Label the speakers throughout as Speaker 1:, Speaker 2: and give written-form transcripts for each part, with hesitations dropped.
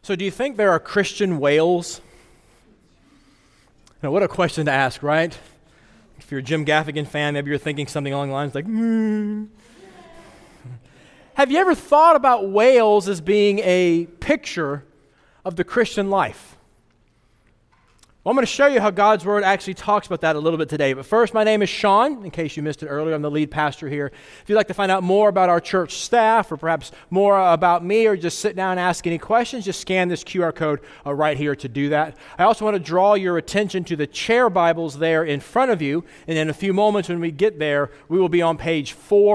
Speaker 1: So do you think there are Christian whales? Now, what a question to ask, right? If you're a Jim Gaffigan fan, maybe you're thinking something along the lines like, Have you ever thought about whales as being a picture of the Christian life? Well, I'm going to show you how God's Word actually talks about that a little bit today. But first, my name is Sean. In case you missed it earlier, I'm the lead pastor here. If you'd like to find out more about our church staff or perhaps more about me or just sit down and ask any questions, just scan this QR code right here to do that. I also want to draw your attention to the chair Bibles there in front of you. And in a few moments when we get there, we will be on page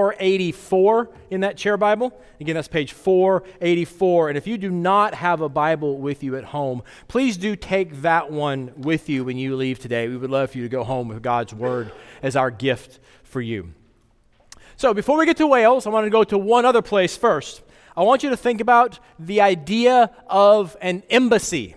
Speaker 1: 484 in that chair Bible. Again, that's page 484. And if you do not have a Bible with you at home, please do take that one with you when you leave today. We would love for you to go home with God's Word as our gift for you. So before we get to Wales, I want to go to one other place first. I want you to think about the idea of an embassy.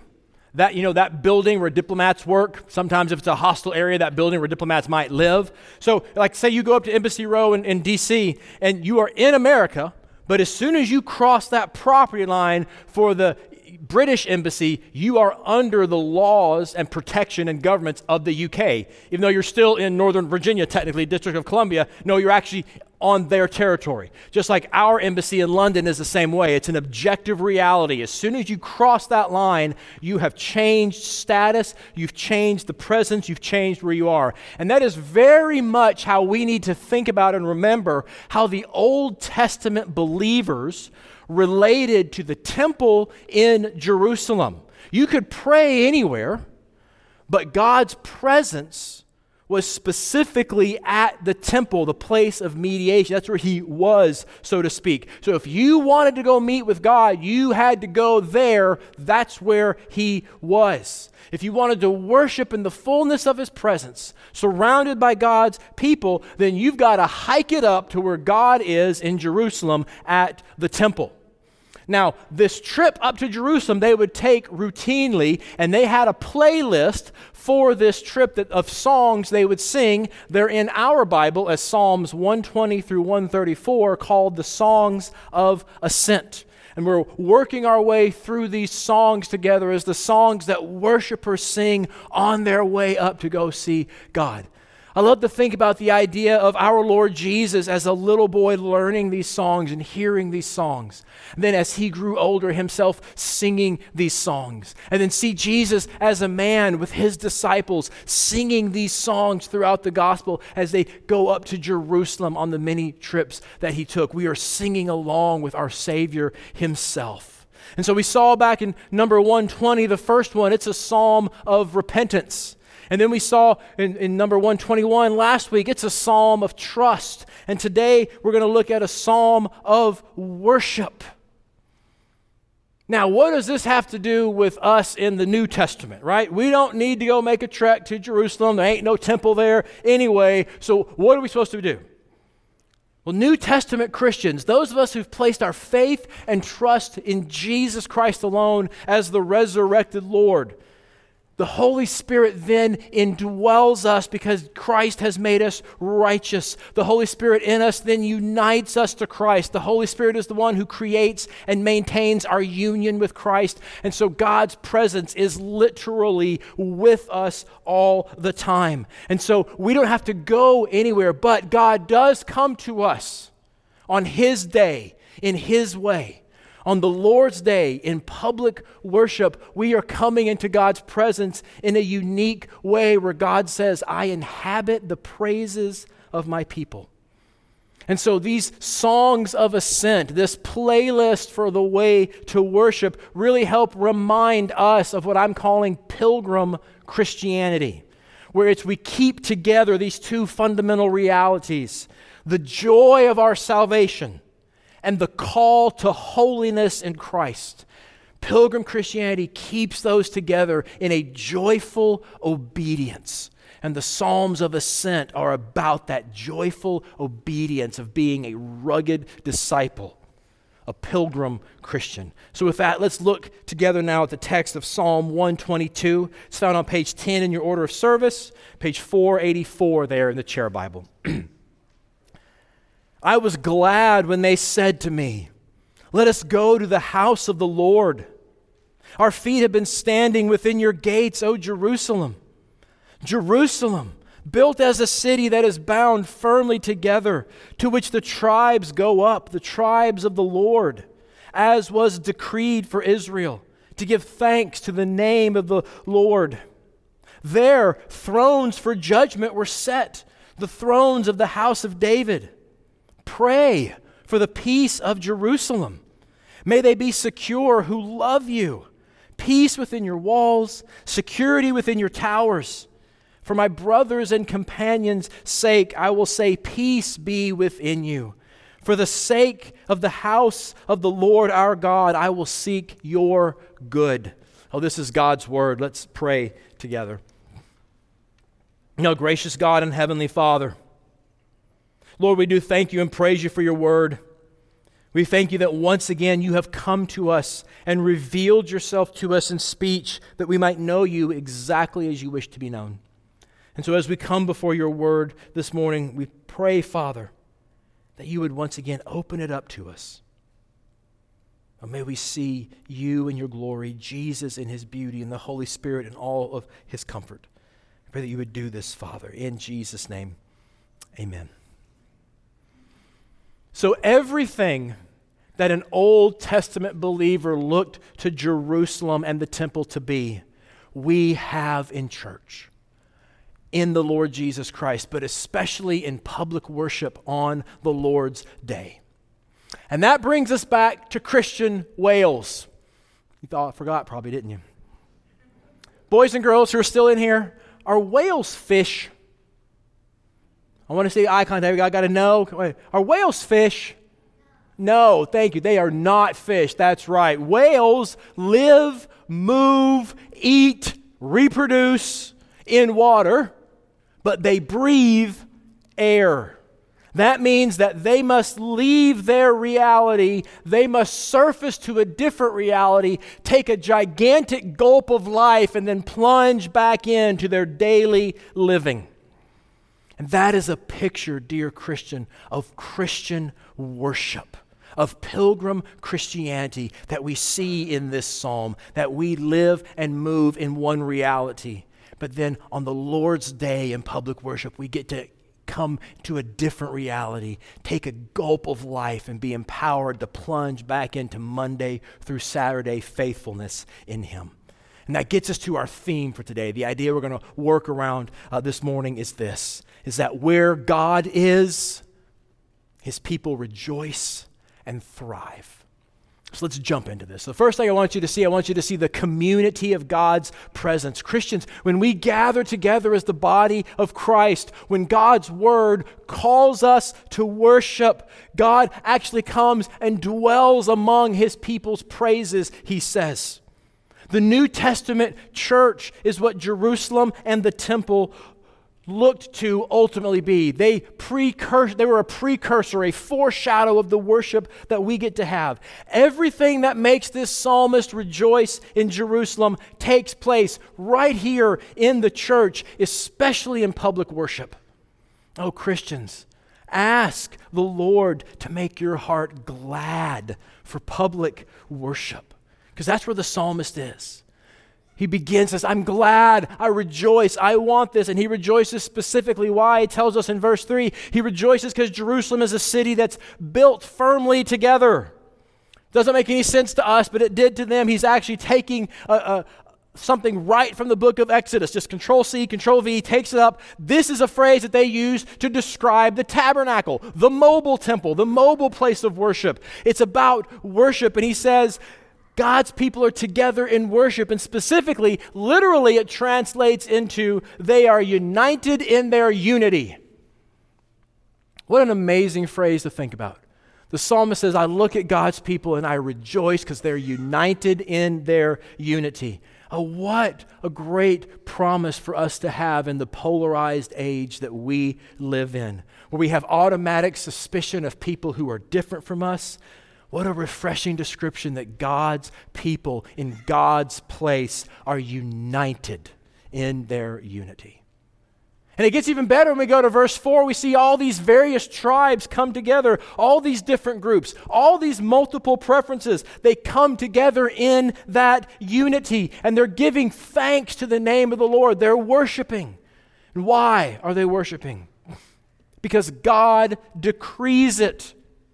Speaker 1: That building where diplomats work. Sometimes if it's a hostile area, that building where diplomats might live. So like say you go up to Embassy Row in D.C. and you are in America, but as soon as you cross that property line for the British embassy, you are under the laws and protection and governments of the UK. Even though you're still in Northern Virginia, technically, District of Columbia, no, you're actually on their territory. Just like our embassy in London is the same way. It's an objective reality. As soon as you cross that line, you have changed status, you've changed the presence, you've changed where you are. And that is very much how we need to think about and remember how the Old Testament believers related to the temple in Jerusalem. You could pray anywhere, but God's presence was specifically at the temple, the place of mediation. That's where he was, so to speak. So if you wanted to go meet with God, you had to go there. That's where he was. If you wanted to worship in the fullness of his presence, surrounded by God's people, then you've got to hike it up to where God is in Jerusalem at the temple. Now, this trip up to Jerusalem, they would take routinely, and they had a playlist for this trip of songs they would sing. They're in our Bible as Psalms 120 through 134, called the Songs of Ascent. And we're working our way through these songs together as the songs that worshipers sing on their way up to go see God. I love to think about the idea of our Lord Jesus as a little boy learning these songs and hearing these songs. And then as he grew older himself singing these songs. And then see Jesus as a man with his disciples singing these songs throughout the gospel as they go up to Jerusalem on the many trips that he took. We are singing along with our Savior himself. And so we saw back in number 120, the first one, it's a psalm of repentance. And then we saw in number 121 last week, it's a psalm of trust. And today we're going to look at a psalm of worship. Now, what does this have to do with us in the New Testament, right? We don't need to go make a trek to Jerusalem. There ain't no temple there anyway. So what are we supposed to do? Well, New Testament Christians, those of us who've placed our faith and trust in Jesus Christ alone as the resurrected Lord, the Holy Spirit then indwells us because Christ has made us righteous. The Holy Spirit in us then unites us to Christ. The Holy Spirit is the one who creates and maintains our union with Christ. And so God's presence is literally with us all the time. And so we don't have to go anywhere, but God does come to us on his day, in his way. On the Lord's Day, in public worship, we are coming into God's presence in a unique way where God says, I inhabit the praises of my people. And so these songs of ascent, this playlist for the way to worship, really help remind us of what I'm calling pilgrim Christianity, where it's we keep together these two fundamental realities, the joy of our salvation and the call to holiness in Christ. Pilgrim Christianity keeps those together in a joyful obedience. And the Psalms of Ascent are about that joyful obedience of being a rugged disciple, a pilgrim Christian. So with that, let's look together now at the text of Psalm 122. It's found on page 10 in your order of service, page 484 there in the chair Bible. I was glad when they said to me, let us go to the house of the Lord. Our feet have been standing within your gates, O Jerusalem. Jerusalem, built as a city that is bound firmly together, to which the tribes go up, the tribes of the Lord, as was decreed for Israel, to give thanks to the name of the Lord. There, thrones for judgment were set, the thrones of the house of David. Pray for the peace of Jerusalem. May they be secure who love you. Peace within your walls, security within your towers. For my brothers and companions' sake, I will say, peace be within you. For the sake of the house of the Lord our God, I will seek your good. Oh, this is God's word. Let's pray together. Gracious God and Heavenly Father, Lord, we do thank you and praise you for your word. We thank you that once again you have come to us and revealed yourself to us in speech that we might know you exactly as you wish to be known. And so as we come before your word this morning, we pray, Father, that you would once again open it up to us. And may we see you in your glory, Jesus in his beauty, and the Holy Spirit in all of his comfort. I pray that you would do this, Father, in Jesus' name. Amen. So everything that an Old Testament believer looked to Jerusalem and the temple to be, we have in church, in the Lord Jesus Christ, but especially in public worship on the Lord's Day. And that brings us back to Christian Wales. You thought I forgot probably, didn't you? Boys and girls who are still in here, are whales fish? I want to see eye contact. I got to know. Are whales fish? No, thank you. They are not fish. That's right. Whales live, move, eat, reproduce in water, but they breathe air. That means that they must leave their reality. They must surface to a different reality, take a gigantic gulp of life, and then plunge back into their daily living. And that is a picture, dear Christian, of Christian worship, of pilgrim Christianity that we see in this psalm, that we live and move in one reality. But then on the Lord's Day in public worship, we get to come to a different reality, take a gulp of life and be empowered to plunge back into Monday through Saturday faithfulness in him. And that gets us to our theme for today. The idea we're going to work around this morning is this, is that where God is, his people rejoice and thrive. So let's jump into this. The first thing I want you to see the community of God's presence. Christians, when we gather together as the body of Christ, when God's word calls us to worship, God actually comes and dwells among his people's praises, he says. The New Testament church is what Jerusalem and the temple looked to ultimately be. They were a precursor, a foreshadow of the worship that we get to have. Everything that makes this psalmist rejoice in Jerusalem takes place right here in the church, especially in public worship. Oh, Christians, ask the Lord to make your heart glad for public worship, because that's where the psalmist is. He begins, says, I'm glad, I rejoice, I want this. And he rejoices specifically why. He tells us in verse 3, he rejoices because Jerusalem is a city that's built firmly together. Doesn't make any sense to us, but it did to them. He's actually taking something right from the book of Exodus. Just Control-C, Control-V, takes it up. This is a phrase that they use to describe the tabernacle, the mobile temple, the mobile place of worship. It's about worship. And he says, God's people are together in worship, and specifically, literally, it translates into they are united in their unity. What an amazing phrase to think about. The psalmist says, I look at God's people and I rejoice because they're united in their unity. Oh, what a great promise for us to have in the polarized age that we live in, where we have automatic suspicion of people who are different from us. What a refreshing description that God's people in God's place are united in their unity. And it gets even better when we go to verse 4. We see all these various tribes come together, all these different groups, all these multiple preferences. They come together in that unity, and they're giving thanks to the name of the Lord. They're worshiping. And why are they worshiping? Because God decrees it.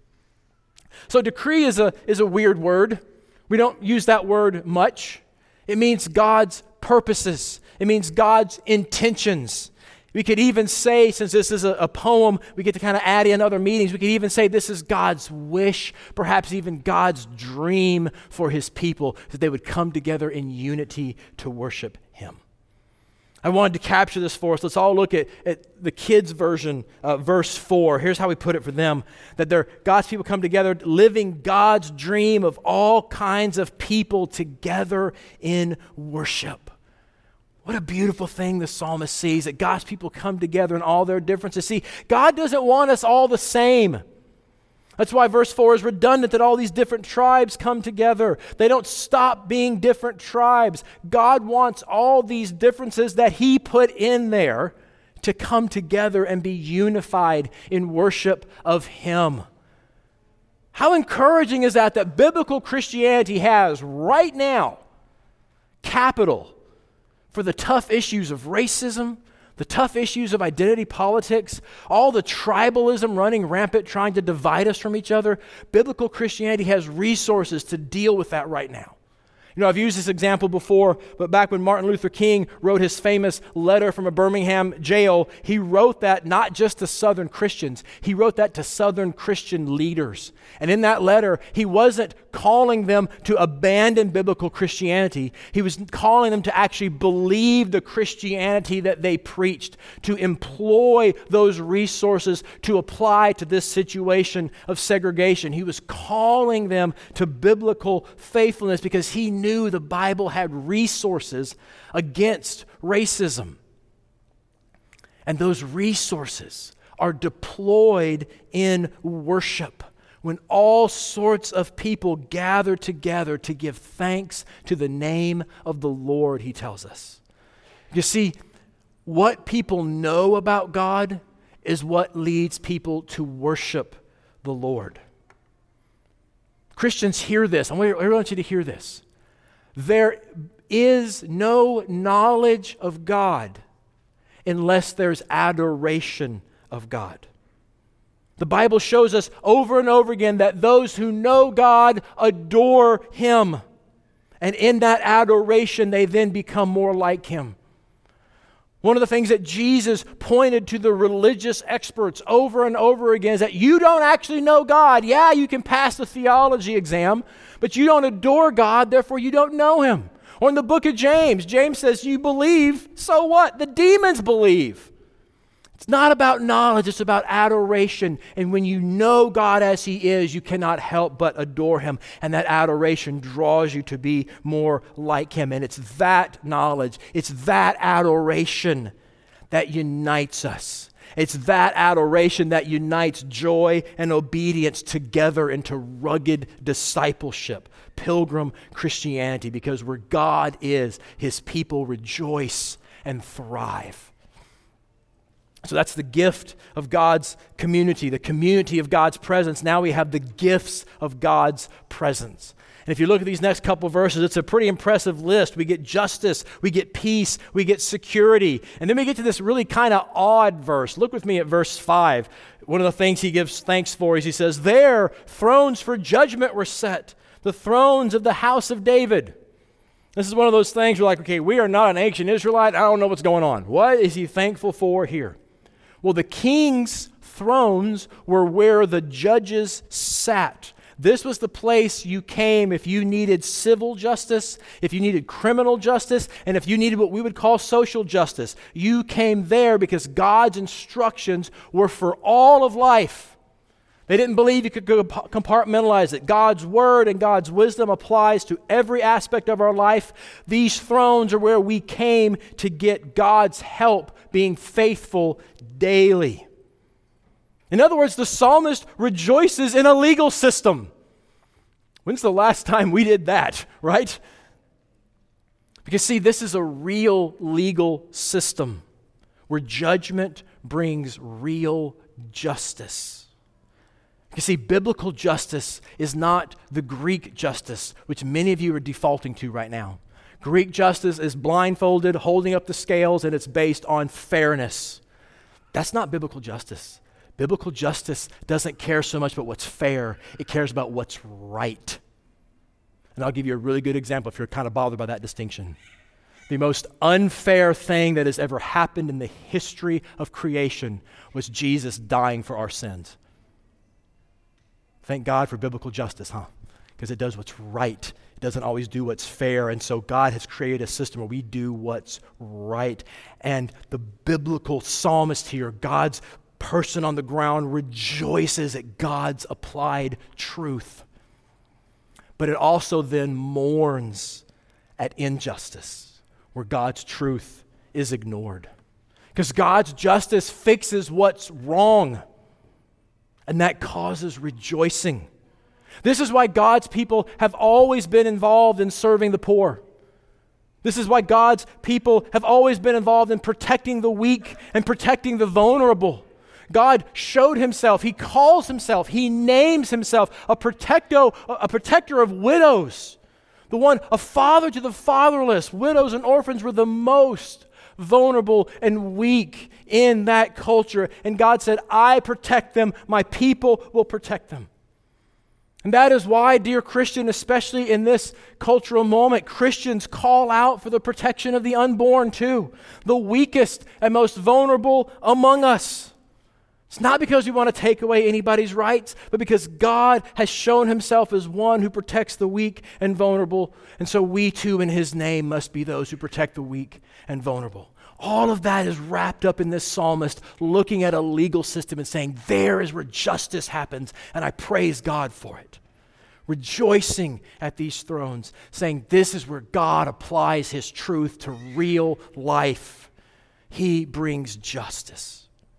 Speaker 1: So decree is a weird word. We don't use that word much. It means God's purposes. It means God's intentions. We could even say, since this is a poem, we get to kind of add in other meanings. We could even say this is God's wish, perhaps even God's dream for his people, that they would come together in unity to worship him. I wanted to capture this for us. Let's all look at the kids' version, verse 4. Here's how we put it for them, that God's people come together, living God's dream of all kinds of people together in worship. What a beautiful thing the psalmist sees, that God's people come together in all their differences. See, God doesn't want us all the same. That's why verse 4 is redundant, that all these different tribes come together. They don't stop being different tribes. God wants all these differences that he put in there to come together and be unified in worship of him. How encouraging is that biblical Christianity has right now capital for the tough issues of racism, the tough issues of identity politics, all the tribalism running rampant trying to divide us from each other. Biblical Christianity has resources to deal with that right now. You know, I've used this example before, but back when Martin Luther King wrote his famous letter from a Birmingham jail, he wrote that not just to Southern Christians, he wrote that to Southern Christian leaders. And in that letter, he wasn't calling them to abandon biblical Christianity. He was calling them to actually believe the Christianity that they preached, to employ those resources to apply to this situation of segregation. He was calling them to biblical faithfulness because he knew the Bible had resources against racism. And those resources are deployed in worship when all sorts of people gather together to give thanks to the name of the Lord, he tells us. You see, what people know about God is what leads people to worship the Lord. Christians hear this. I want you to hear this. There is no knowledge of God unless there's adoration of God. The Bible shows us over and over again that those who know God adore him. And in that adoration, they then become more like him. One of the things that Jesus pointed to the religious experts over and over again is that you don't actually know God. Yeah, you can pass the theology exam, but you don't adore God, therefore you don't know him. Or in the book of James, James says, you believe, so what? The demons believe. It's not about knowledge, it's about adoration. And when you know God as he is, you cannot help but adore him. And that adoration draws you to be more like him. And it's that knowledge, it's that adoration that unites us. It's that adoration that unites joy and obedience together into rugged discipleship, pilgrim Christianity, because where God is, his people rejoice and thrive. So that's the gift of God's community, the community of God's presence. Now we have the gifts of God's presence. And if you look at these next couple of verses, it's a pretty impressive list. We get justice, we get peace, we get security. And then we get to this really kind of odd verse. Look with me at verse 5. One of the things he gives thanks for is he says, there thrones for judgment were set, the thrones of the house of David. This is one of those things we're like, okay, we are not an ancient Israelite. I don't know what's going on. What is he thankful for here? Well, the king's thrones were where the judges sat. This was the place you came if you needed civil justice, if you needed criminal justice, and if you needed what we would call social justice. You came there because God's instructions were for all of life. They didn't believe you could compartmentalize it. God's word and God's wisdom applies to every aspect of our life. These thrones are where we came to get God's help being faithful daily. In other words, the psalmist rejoices in a legal system. When's the last time we did that, right? Because see, this is a real legal system where judgment brings real justice. You see, biblical justice is not the Greek justice, which many of you are defaulting to right now. Greek justice is blindfolded, holding up the scales, and it's based on fairness. That's not biblical justice. Biblical justice doesn't care so much about what's fair. It cares about what's right. And I'll give you a really good example if you're kind of bothered by that distinction. The most unfair thing that has ever happened in the history of creation was Jesus dying for our sins. Thank God for biblical justice, huh? Because it does what's right. It doesn't always do what's fair. And so God has created a system where we do what's right. And the biblical psalmist here, God's person on the ground, rejoices at God's applied truth. But it also then mourns at injustice, where God's truth is ignored. Because God's justice fixes what's wrong. And that causes rejoicing. This is why God's people have always been involved in serving the poor. This is why God's people have always been involved in protecting the weak and protecting the vulnerable. God showed himself, he calls himself, he names himself a protector of widows. A father to the fatherless. Widows and orphans were the most vulnerable and weak in that culture. And God said, I protect them. My people will protect them. And that is why, dear Christian, especially in this cultural moment, Christians call out for the protection of the unborn too, the weakest and most vulnerable among us. It's not because we want to take away anybody's rights, but because God has shown himself as one who protects the weak and vulnerable. And so we too in his name must be those who protect the weak and vulnerable. All of that is wrapped up in this psalmist looking at a legal system and saying, there is where justice happens, and I praise God for it. Rejoicing at these thrones, saying this is where God applies his truth to real life. He brings justice.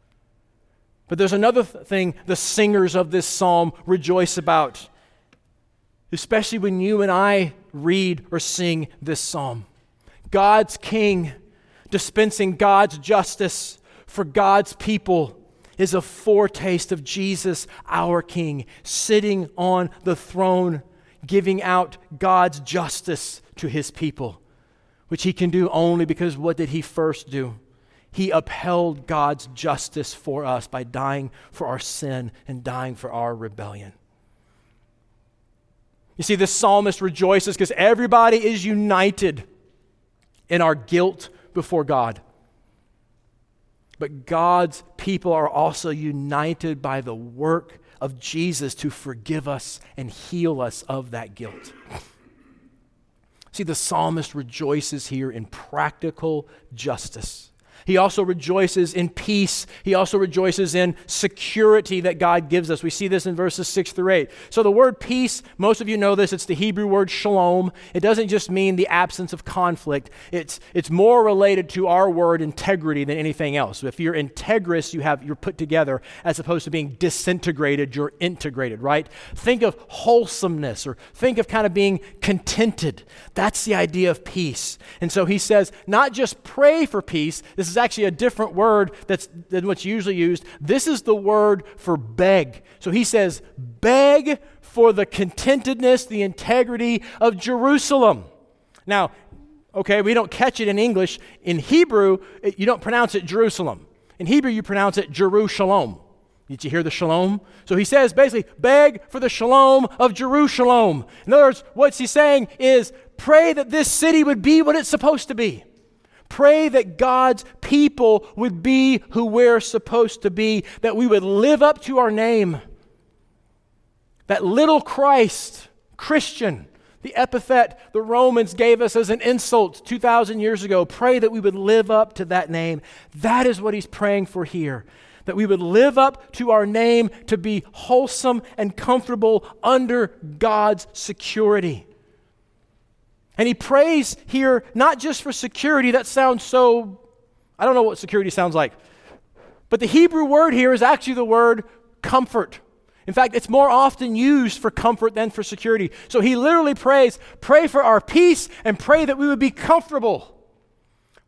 Speaker 1: But there's another thing the singers of this psalm rejoice about, especially when you and I read or sing this psalm. God's King dispensing God's justice for God's people is a foretaste of Jesus, our King, sitting on the throne, giving out God's justice to his people, which he can do only because what did he first do? He upheld God's justice for us by dying for our sin and dying for our rebellion. You see, this psalmist rejoices because everybody is united in our guilt before God. But God's people are also united by the work of Jesus to forgive us and heal us of that guilt. See, the psalmist rejoices here in practical justice. He also rejoices in peace. He also rejoices in security that God gives us. We see this in verses 6 through 8. So the word peace, most of you know this, it's the Hebrew word shalom. It doesn't just mean the absence of conflict. It's more related to our word integrity than anything else. So if you're integrous, you're put together, as opposed to being disintegrated, you're integrated, right? Think of wholesomeness, or think of kind of being contented. That's the idea of peace. And so he says, not just pray for peace. This is actually a different word than what's usually used. This is the word for beg. So he says, beg for the contentedness, the integrity of Jerusalem. Now, okay, we don't catch it in English. In Hebrew, you don't pronounce it Jerusalem. In Hebrew, you pronounce it Jerusalem. Did you hear the shalom? So he says basically, beg for the shalom of Jerusalem. In other words, what's he saying is, pray that this city would be what it's supposed to be. Pray that God's people would be who we're supposed to be, that we would live up to our name. That little Christ, Christian, the epithet the Romans gave us as an insult 2,000 years ago. Pray that we would live up to that name. That is what he's praying for here. That we would live up to our name to be wholesome and comfortable under God's security. And he prays here not just for security. That sounds so, I don't know what security sounds like. But the Hebrew word here is actually the word comfort. In fact, it's more often used for comfort than for security. So he literally prays, pray for our peace and pray that we would be comfortable.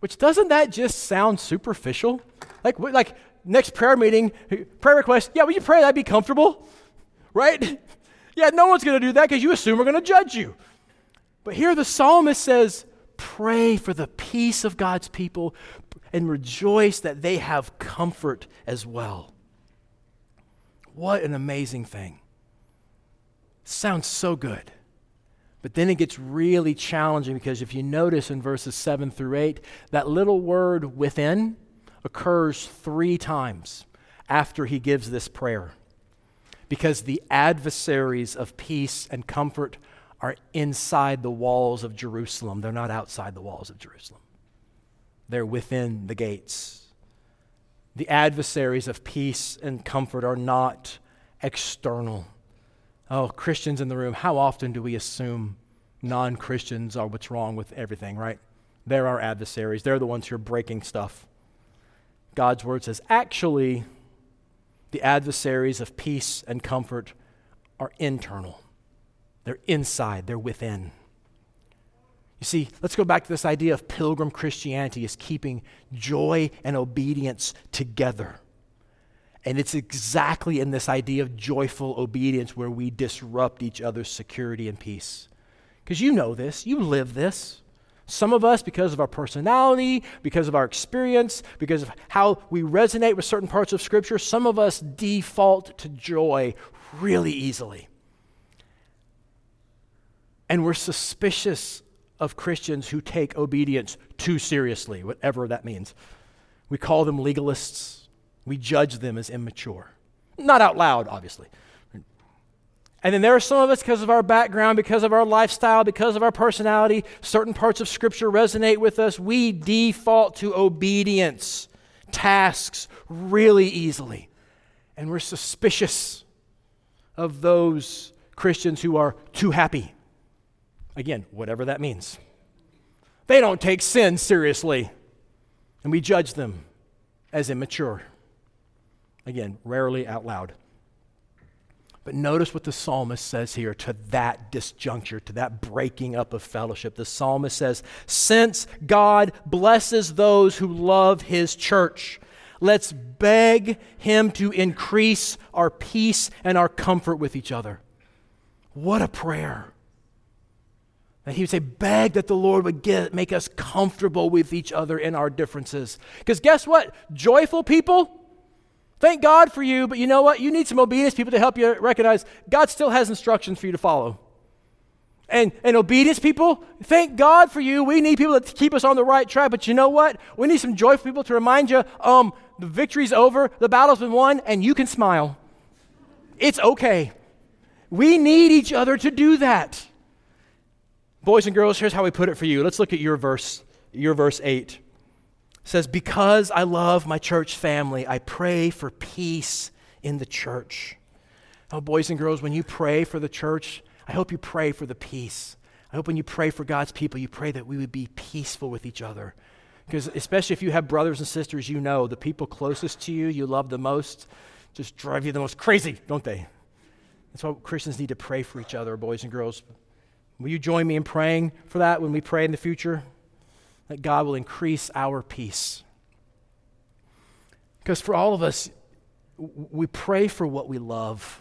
Speaker 1: Which doesn't that just sound superficial? Like next prayer meeting, prayer request, yeah, will you pray that I'd be comfortable? Right? Yeah, no one's going to do that because you assume we're going to judge you. But here the psalmist says, pray for the peace of God's people and rejoice that they have comfort as well. What an amazing thing. Sounds so good. But then it gets really challenging because if you notice in verses 7 through 8, that little word within occurs 3 times after he gives this prayer. Because the adversaries of peace and comfort are inside the walls of Jerusalem. They're not outside the walls of Jerusalem. They're within the gates. The adversaries of peace and comfort are not external. Oh, Christians in the room, how often do we assume non-Christians are what's wrong with everything, right? They're our adversaries. They're the ones who are breaking stuff. God's word says, actually, the adversaries of peace and comfort are internal. They're inside. They're within. You see, let's go back to this idea of pilgrim Christianity as keeping joy and obedience together. And it's exactly in this idea of joyful obedience where we disrupt each other's security and peace. Because you know this, you live this. Some of us, because of our personality, because of our experience, because of how we resonate with certain parts of Scripture, some of us default to joy really easily. And we're suspicious of Christians who take obedience too seriously, whatever that means. We call them legalists. We judge them as immature. Not out loud, obviously. And then there are some of us, because of our background, because of our lifestyle, because of our personality, certain parts of Scripture resonate with us. We default to obedience, tasks, really easily. And we're suspicious of those Christians who are too happy. Again, whatever that means. They don't take sin seriously. And we judge them as immature. Again, rarely out loud. But notice what the psalmist says here to that disjuncture, to that breaking up of fellowship. The psalmist says, since God blesses those who love his church, let's beg him to increase our peace and our comfort with each other. What a prayer. That he would say, beg that the Lord would make us comfortable with each other in our differences. Because guess what? Joyful people, thank God for you, but you know what? You need some obedience people to help you recognize God still has instructions for you to follow. And obedience people, thank God for you. We need people to keep us on the right track, but you know what? We need some joyful people to remind you, the victory's over, the battle's been won, and you can smile. It's okay. We need each other to do that. Boys and girls, here's how we put it for you. Let's look at your verse 8. It says, because I love my church family, I pray for peace in the church. Oh, boys and girls, when you pray for the church, I hope you pray for the peace. I hope when you pray for God's people, you pray that we would be peaceful with each other. Because especially if you have brothers and sisters, you know the people closest to you, you love the most, just drive you the most crazy, don't they? That's why Christians need to pray for each other, boys and girls. Will you join me in praying for that when we pray in the future? That God will increase our peace. Because for all of us, we pray for what we love.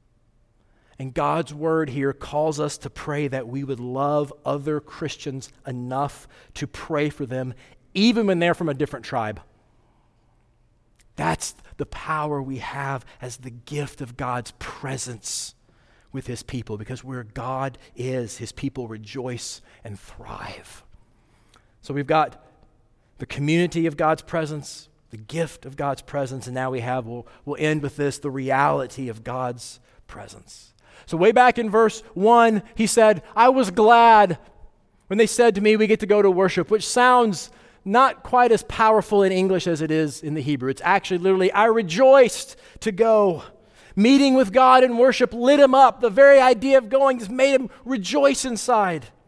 Speaker 1: And God's word here calls us to pray that we would love other Christians enough to pray for them, even when they're from a different tribe. That's the power we have as the gift of God's presence with his people, because where God is, his people rejoice and thrive. So we've got the community of God's presence, the gift of God's presence, and now we'll end with this, the reality of God's presence. So way back in verse 1, he said, I was glad when they said to me, we get to go to worship, which sounds not quite as powerful in English as it is in the Hebrew. It's actually literally, I rejoiced to go. Meeting with God in worship lit him up. The very idea of going just made him rejoice inside.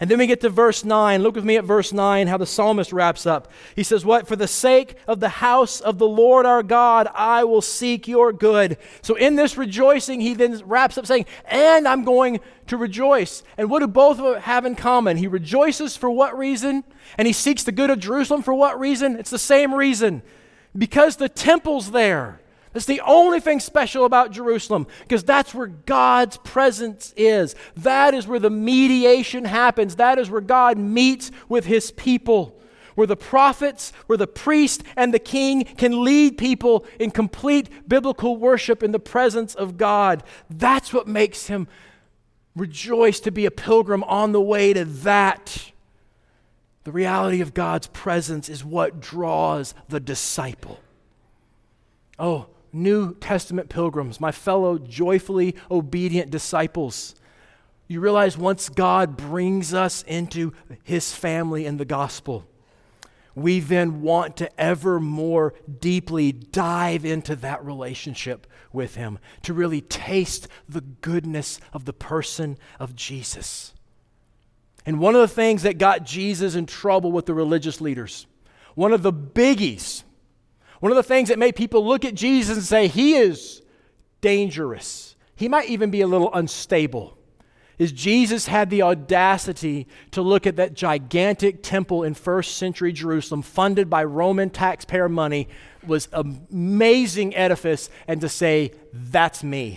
Speaker 1: And then we get to verse 9. Look with me at verse 9, how the psalmist wraps up. He says, what? For the sake of the house of the Lord our God, I will seek your good. So in this rejoicing, he then wraps up saying, and I'm going to rejoice. And what do both have in common? He rejoices for what reason? And he seeks the good of Jerusalem for what reason? It's the same reason. Because the temple's there. That's the only thing special about Jerusalem, because that's where God's presence is. That is where the mediation happens. That is where God meets with his people, where the prophets, where the priest and the king can lead people in complete biblical worship in the presence of God. That's what makes him rejoice to be a pilgrim on the way to that. The reality of God's presence is what draws the disciple. Oh, New Testament pilgrims, my fellow joyfully obedient disciples, you realize once God brings us into his family in the gospel, we then want to ever more deeply dive into that relationship with him, to really taste the goodness of the person of Jesus. And one of the things that got Jesus in trouble with the religious leaders, one of the biggies, one of the things that made people look at Jesus and say, he is dangerous. He might even be a little unstable. Is Jesus had the audacity to look at that gigantic temple in first century Jerusalem, funded by Roman taxpayer money, was an amazing edifice, and to say, that's me.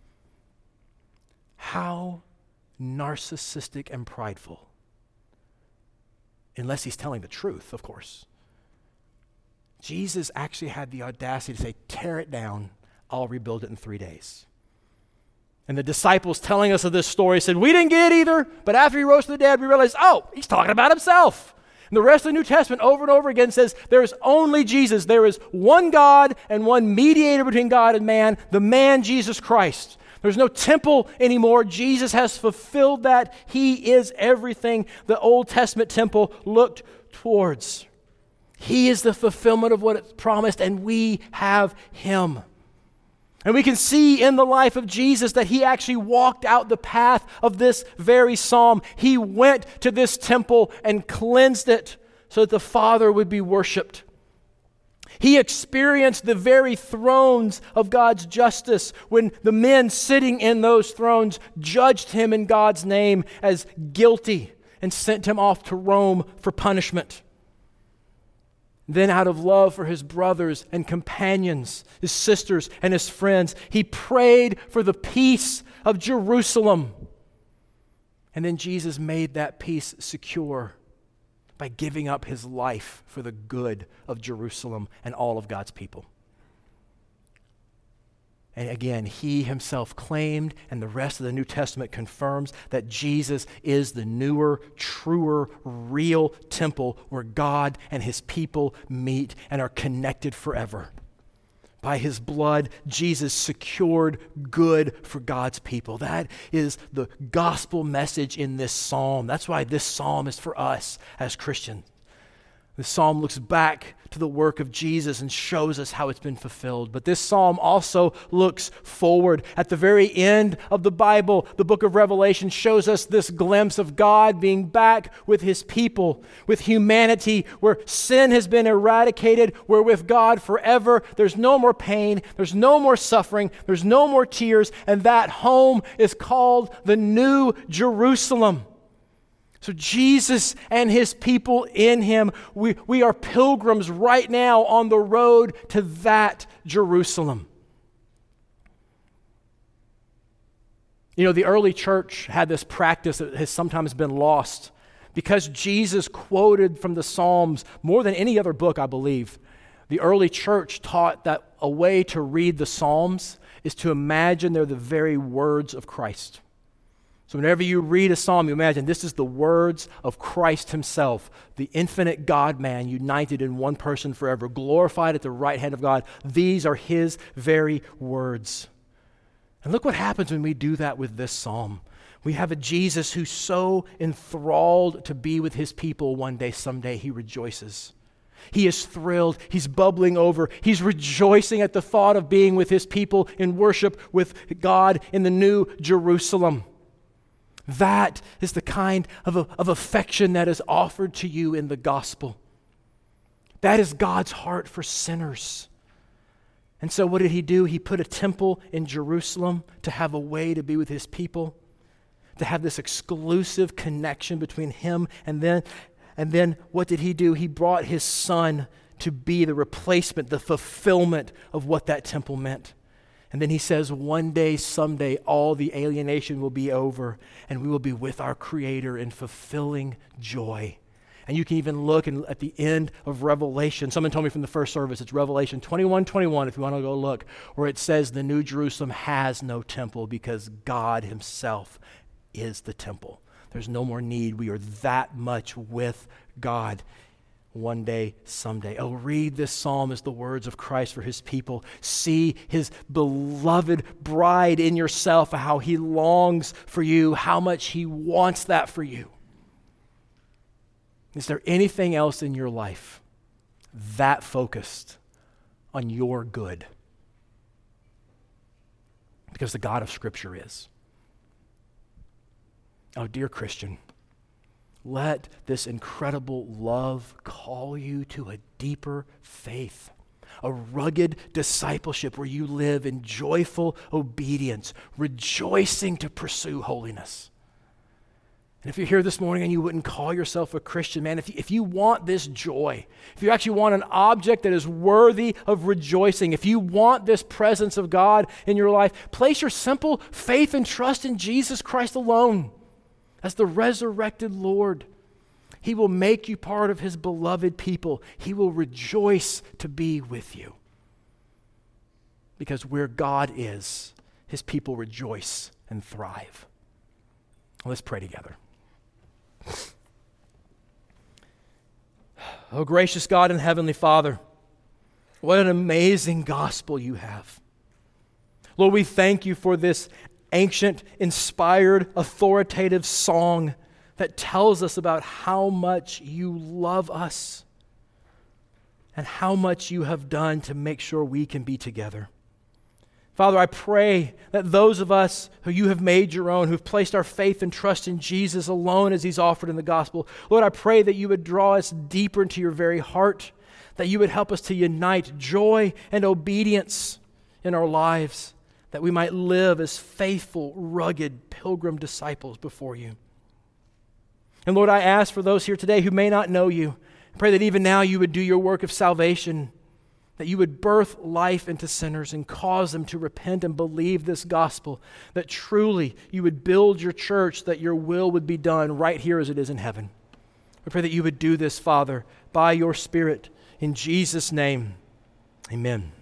Speaker 1: How narcissistic and prideful. Unless he's telling the truth, of course. Jesus actually had the audacity to say, tear it down, I'll rebuild it in 3 days. And the disciples telling us of this story said, we didn't get it either, but after he rose from the dead, we realized, oh, he's talking about himself. And the rest of the New Testament over and over again says, there is only Jesus. There is one God and one mediator between God and man, the man Jesus Christ. There's no temple anymore. Jesus has fulfilled that. He is everything the Old Testament temple looked towards. He is the fulfillment of what it's promised, and we have him. And we can see in the life of Jesus that he actually walked out the path of this very psalm. He went to this temple and cleansed it so that the Father would be worshiped. He experienced the very thrones of God's justice when the men sitting in those thrones judged him in God's name as guilty and sent him off to Rome for punishment. Then out of love for his brothers and companions, his sisters and his friends, he prayed for the peace of Jerusalem. And then Jesus made that peace secure by giving up his life for the good of Jerusalem and all of God's people. And again, he himself claimed, and the rest of the New Testament confirms, that Jesus is the newer, truer, real temple where God and his people meet and are connected forever. By his blood, Jesus secured good for God's people. That is the gospel message in this psalm. That's why this psalm is for us as Christians. The psalm looks back to the work of Jesus and shows us how it's been fulfilled. But this psalm also looks forward. At the very end of the Bible, the book of Revelation shows us this glimpse of God being back with his people, with humanity, where sin has been eradicated, where with God forever there's no more pain, there's no more suffering, there's no more tears, and that home is called the New Jerusalem. So Jesus and his people in him, we are pilgrims right now on the road to that Jerusalem. You know, the early church had this practice that has sometimes been lost. Because Jesus quoted from the Psalms more than any other book, I believe, the early church taught that a way to read the Psalms is to imagine they're the very words of Christ. So whenever you read a psalm, you imagine this is the words of Christ himself, the infinite God-man united in one person forever, glorified at the right hand of God. These are his very words. And look what happens when we do that with this psalm. We have a Jesus who's so enthralled to be with his people one day, someday he rejoices. He is thrilled. He's bubbling over. He's rejoicing at the thought of being with his people in worship with God in the New Jerusalem. That is the kind of affection that is offered to you in the gospel. That is God's heart for sinners. And so what did he do? He put a temple in Jerusalem to have a way to be with his people, to have this exclusive connection between him and then what did he do? He brought his son to be the replacement, the fulfillment of what that temple meant. And then he says, one day, someday, all the alienation will be over and we will be with our Creator in fulfilling joy. And you can even look at the end of Revelation. Someone told me from the first service, it's Revelation 21:21, if you want to go look, where it says the New Jerusalem has no temple because God himself is the temple. There's no more need. We are that much with God. One day, someday. Oh, read this psalm as the words of Christ for his people. See his beloved bride in yourself, how he longs for you, how much he wants that for you. Is there anything else in your life that focused on your good? Because the God of Scripture is. Oh, dear Christian, let this incredible love call you to a deeper faith, a rugged discipleship where you live in joyful obedience, rejoicing to pursue holiness. And if you're here this morning and you wouldn't call yourself a Christian, man, if you want this joy, if you actually want an object that is worthy of rejoicing, if you want this presence of God in your life, place your simple faith and trust in Jesus Christ alone. As the resurrected Lord, he will make you part of his beloved people. He will rejoice to be with you. Because where God is, his people rejoice and thrive. Let's pray together. Oh, gracious God and Heavenly Father, what an amazing gospel you have. Lord, we thank you for this ancient, inspired, authoritative song that tells us about how much you love us and how much you have done to make sure we can be together. Father, I pray that those of us who you have made your own, who've placed our faith and trust in Jesus alone as he's offered in the gospel, Lord, I pray that you would draw us deeper into your very heart, that you would help us to unite joy and obedience in our lives, that we might live as faithful, rugged, pilgrim disciples before you. And Lord, I ask for those here today who may not know you, I pray that even now you would do your work of salvation, that you would birth life into sinners and cause them to repent and believe this gospel, that truly you would build your church, that your will would be done right here as it is in heaven. We pray that you would do this, Father, by your Spirit. In Jesus' name, amen.